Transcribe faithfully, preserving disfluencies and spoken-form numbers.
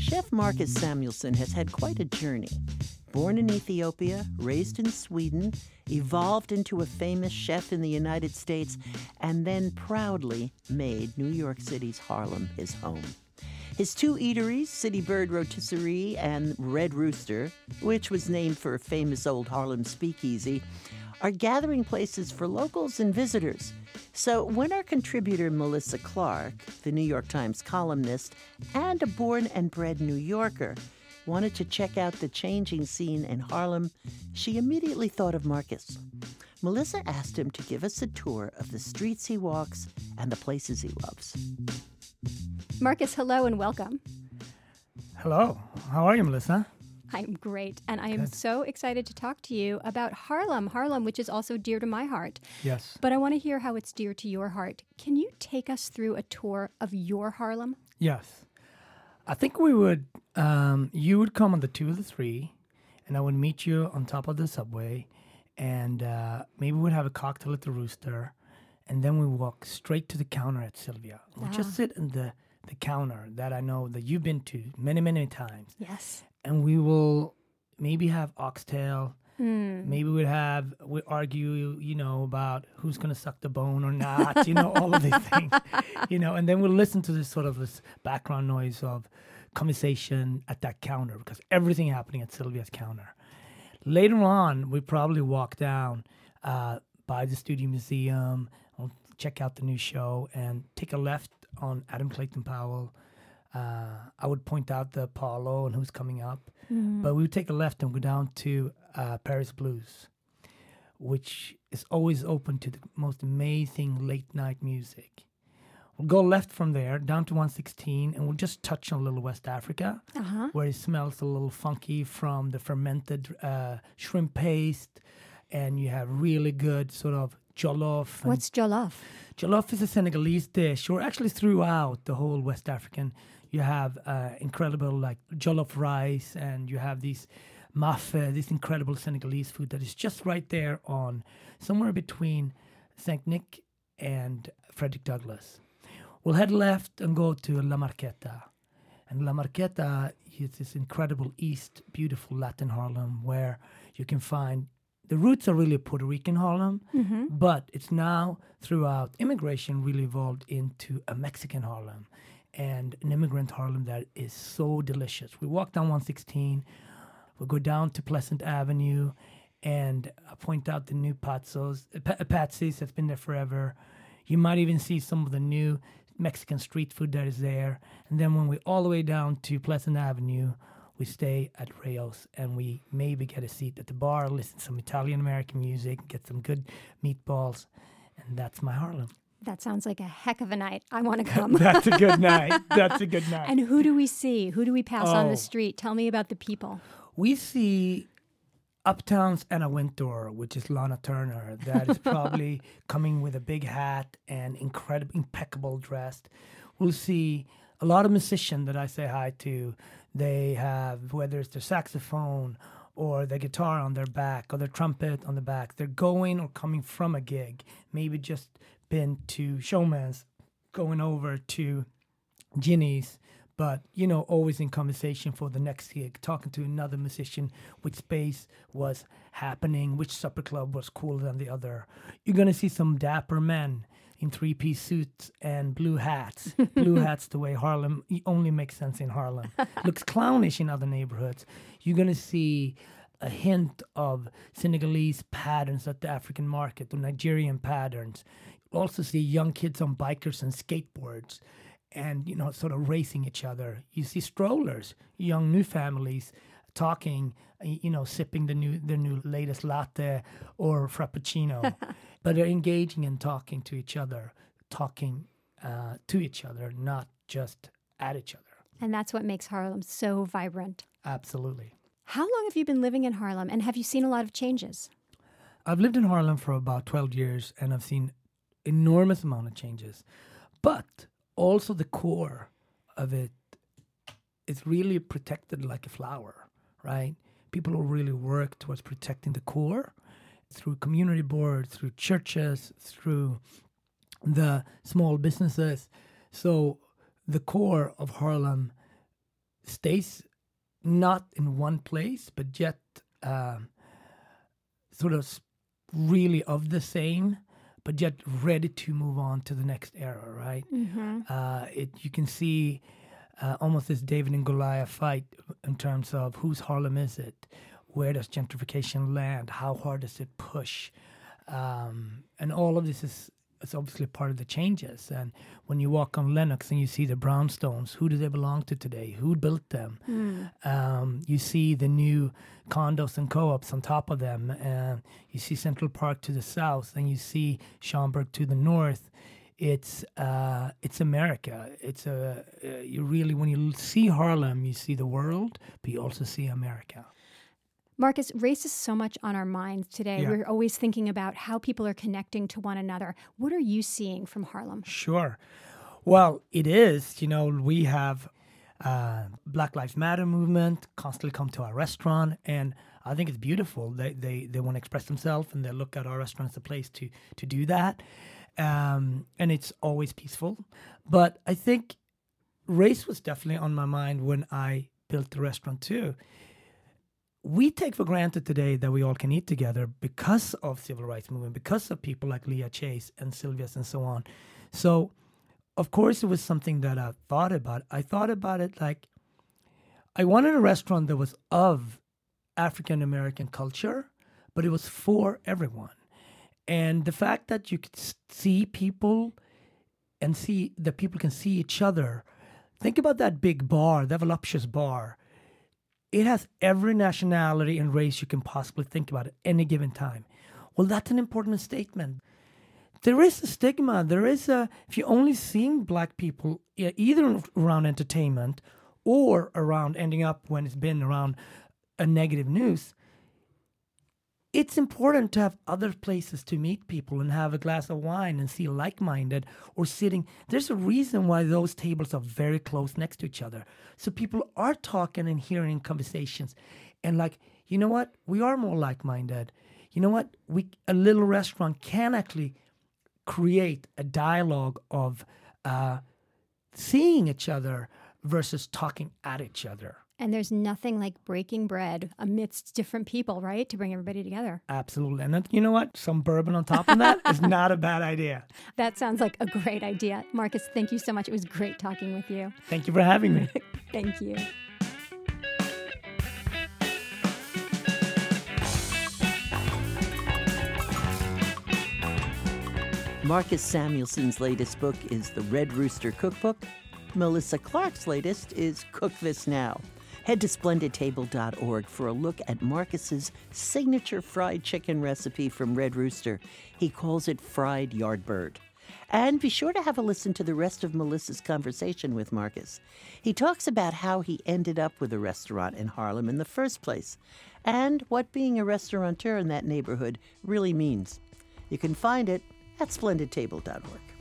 Chef Marcus Samuelsson has had quite a journey. Born in Ethiopia, raised in Sweden, evolved into a famous chef in the United States, and then proudly made New York City's Harlem his home. His two eateries, City Bird Rotisserie and Red Rooster, which was named for a famous old Harlem speakeasy, are gathering places for locals and visitors. So when our contributor Melissa Clark, the New York Times columnist and a born and bred New Yorker, wanted to check out the changing scene in Harlem, she immediately thought of Marcus. Melissa asked him to give us a tour of the streets he walks and the places he loves. Marcus, hello and welcome. Hello. How are you, Melissa? I'm great, and I am Good. so excited to talk to you about Harlem, Harlem, which is also dear to my heart. Yes. But I want to hear how it's dear to your heart. Can you take us through a tour of your Harlem? Yes. I think we would, um, you would come on the two of the three, and I would meet you on top of the subway, and uh, maybe we'd have a cocktail at the Rooster, and then we walk straight to the counter at Sylvia. We'll Ah. just sit in the, the counter that I know that you've been to many, many times. Yes. And we will maybe have oxtail. Mm. Maybe we'd have, we argue, you know, about who's going to suck the bone or not, you know, all of these things, you know, and then we'll listen to this sort of this background noise of conversation at that counter because everything happening at Sylvia's counter. Later on, we probably walk down uh, by the Studio Museum, we'll check out the new show and take a left on Adam Clayton Powell. Uh, I would point out the Apollo and who's coming up. Mm. But we would take a left and go down to uh, Paris Blues, which is always open to the most amazing late night music. We'll go left from there down to one sixteen and we'll just touch on a little West Africa, Uh-huh. where it smells a little funky from the fermented uh, shrimp paste. And you have really good sort of jollof. and- What's jollof? Jollof is a Senegalese dish, or actually throughout the whole West African. You have uh, incredible like jollof rice, and you have these mafe, this incredible Senegalese food that is just right there on somewhere between Saint Nick and Frederick Douglass. We'll head left and go to La Marqueta. And La Marqueta is this incredible East, beautiful Latin Harlem where you can find the roots are really Puerto Rican Harlem, Mm-hmm. but it's now throughout immigration really evolved into a Mexican Harlem and an immigrant Harlem that is so delicious. We walk down one sixteen, we go down to Pleasant Avenue, and I point out the new Patsos, uh, Pa- Patsy's that's been there forever. You might even see some of the new Mexican street food that is there. And then when we all the way down to Pleasant Avenue, we stay at Rayo's and we maybe get a seat at the bar, listen to some Italian-American music, get some good meatballs, and that's my Harlem. That sounds like a heck of a night. I want to come. That's a good night. That's a good night. And who do we see? Who do we pass on Oh. the street? Tell me about the people. We see Uptown's Anna Wintour, which is Lana Turner, that is probably coming with a big hat and incredible, impeccable dressed. We'll see a lot of musicians that I say hi to. They have, whether it's their saxophone or their guitar on their back or their trumpet on the back, they're going or coming from a gig, maybe just been to Showman's, going over to Ginny's, but, you know, always in conversation for the next gig, talking to another musician, which space was happening, which supper club was cooler than the other. You're going to see some dapper men in three-piece suits and blue hats. Blue hats the way Harlem only makes sense in Harlem. Looks clownish in other neighborhoods. You're going to see a hint of Senegalese patterns at the African market or Nigerian patterns. You'll also see young kids on bikers and skateboards and, you know, sort of racing each other. You see strollers, young new families talking, you know, sipping the new the new latest latte or frappuccino, but they're engaging and talking to each other, talking uh, to each other, not just at each other. And that's what makes Harlem so vibrant. Absolutely. How long have you been living in Harlem, and have you seen a lot of changes? I've lived in Harlem for about twelve years, and I've seen enormous amount of changes, but also the core of it is really protected like a flower, right? People who really work towards protecting the core through community boards, through churches, through the small businesses. So the core of Harlem stays not in one place, but yet um, sort of s- really of the same, but yet ready to move on to the next era, right? Uh, it you can see uh, almost this David and Goliath fight in terms of whose Harlem is it? Where does gentrification land? How hard does it push? Um, and all of this is, is obviously part of the changes. And when you walk on Lenox and you see the brownstones, who do they belong to today? Who built them? Um, you see the new condos and co-ops on top of them. And you see Central Park to the south, and you see Schaumburg to the north. It's uh, it's America. It's a uh, you really, when you see Harlem, you see the world, but you also see America. Marcus, race is so much on our minds today. Yeah. We're always thinking about how people are connecting to one another. What are you seeing from Harlem? Sure. Well, it is. You know, we have uh, Black Lives Matter movement constantly come to our restaurant, and I think it's beautiful. They they they want to express themselves, and they look at our restaurant as a place to to do that. Um, and it's always peaceful. But I think race was definitely on my mind when I built the restaurant too. We take for granted today that we all can eat together because of civil rights movement, because of people like Leah Chase and Sylvia's and so on. So, of course, it was something that I thought about. I thought about it like I wanted a restaurant that was of African American culture, but it was for everyone. And the fact that you could s- see people and see that people can see each other. Think about that big bar, that voluptuous bar. It has every nationality and race you can possibly think about at any given time. Well, that's an important statement. There is a stigma. There is a, if you're only seeing black people e- either around entertainment or around ending up when it's been around a negative news, it's important to have other places to meet people and have a glass of wine and see like-minded or sitting. There's a reason why those tables are very close next to each other. So people are talking and hearing conversations. And like, you know what? We are more like-minded. You know what? We a little restaurant can actually create a dialogue of uh, seeing each other versus talking at each other. And there's nothing like breaking bread amidst different people, right? To bring everybody together. Absolutely. And then, you know what? Some bourbon on top of that is not a bad idea. That sounds like a great idea. Marcus, thank you so much. It was great talking with you. Thank you for having me. Thank you. Marcus Samuelson's latest book is The Red Rooster Cookbook. Melissa Clark's latest is Cook This Now. Head to splendid table dot org for a look at Marcus's signature fried chicken recipe from Red Rooster. He calls it fried yardbird. And be sure to have a listen to the rest of Melissa's conversation with Marcus. He talks about how he ended up with a restaurant in Harlem in the first place, and what being a restaurateur in that neighborhood really means. You can find it at splendid table dot org.